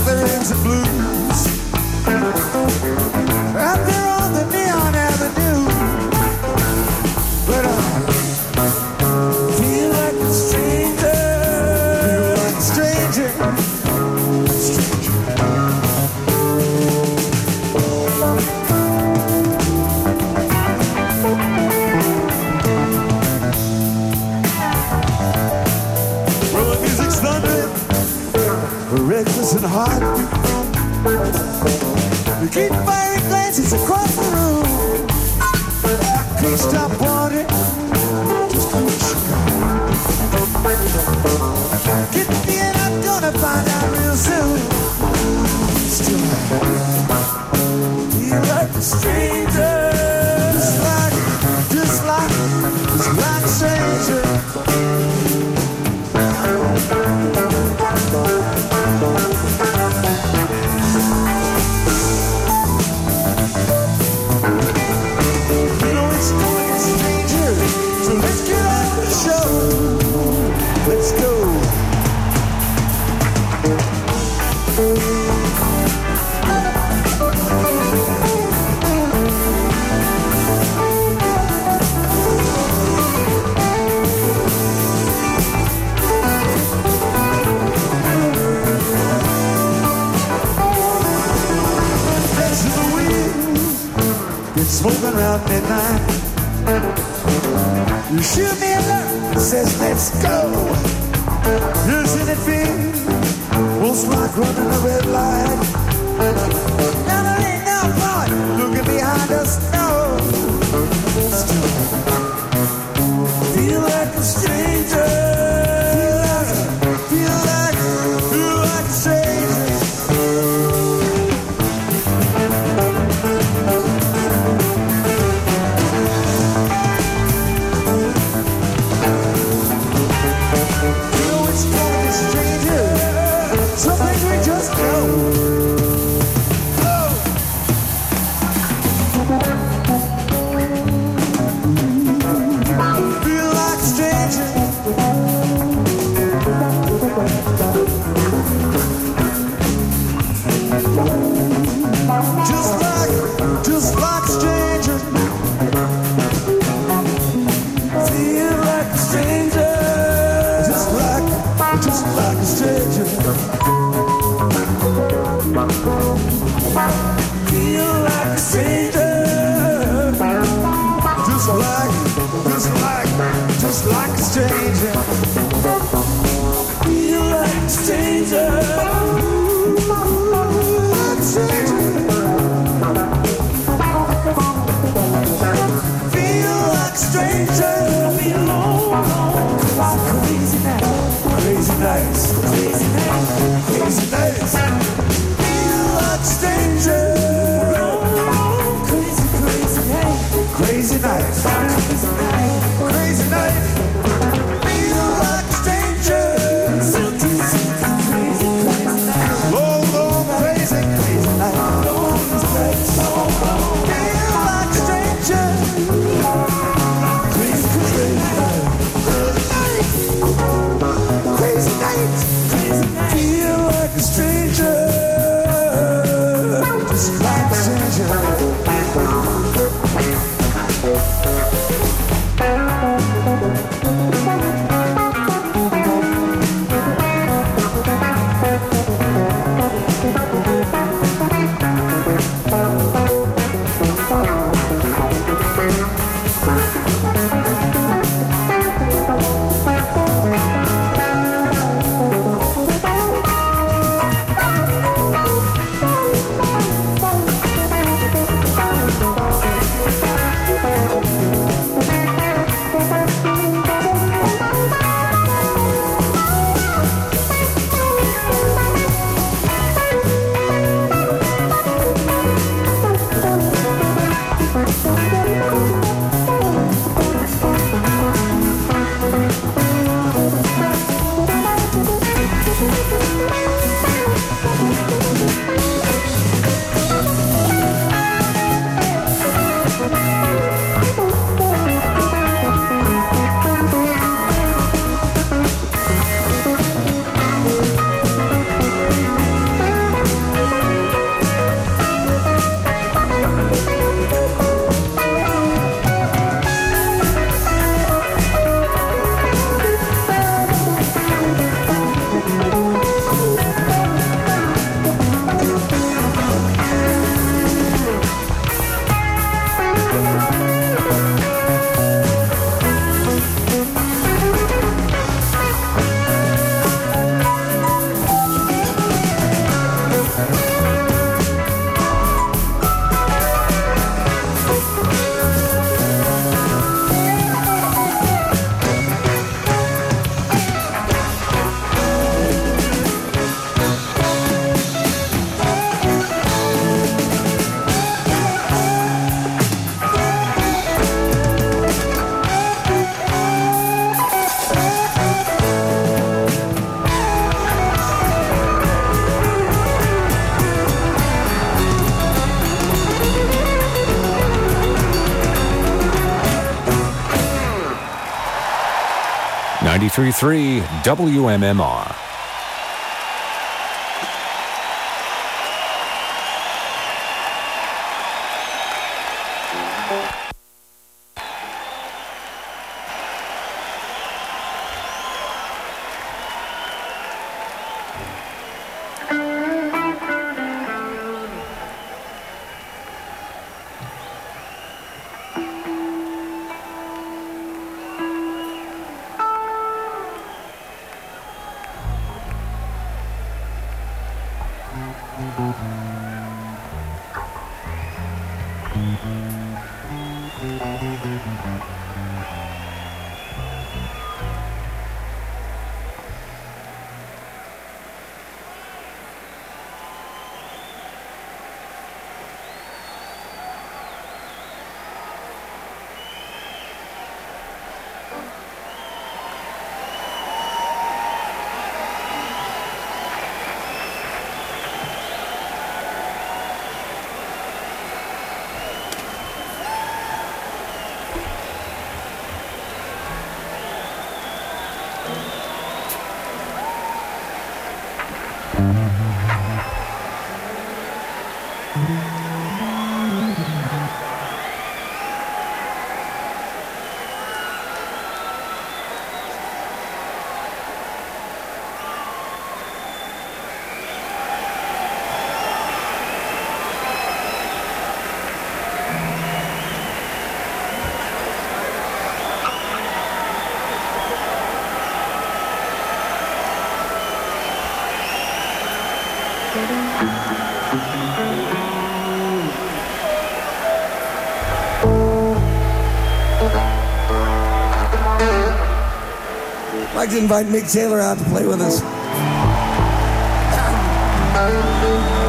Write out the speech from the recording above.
the reds and blues. Out there on the neon avenue. But I feel like a stranger. Feel like a stranger. Well, the music's thundering, reckless and hot. We keep firing glances across the room. I can't stop wanting just to wish you gone. Get me and I'm gonna find out real soon. Still feel like a stranger. Just like a stranger. Let's go. Dancing the wheels, get smoking around midnight. You shoot me a look, says let's go. Isn't it feel? Most like running a red light. Now there ain't no point looking behind us, no. Still feel like a stranger. Feel like a stranger. Some things we just know. Feel like a stranger. Just like a stranger. Feel like a stranger. Just like a stranger. Feel like a stranger. Just like a stranger. Feel like a stranger. Like a stranger. Feel like a stranger. Feel alone. Crazy nights. Crazy nights. Crazy nights. Feel like a stranger. Crazy nights, crazy nights, feel like a stranger. Long, long, crazy, crazy nights. Feel like a stranger. Crazy, crazy nights, crazy nights, feel like a stranger. Just like a stranger. 93.3 WMMR. I'd like to invite Mick Taylor out to play with us.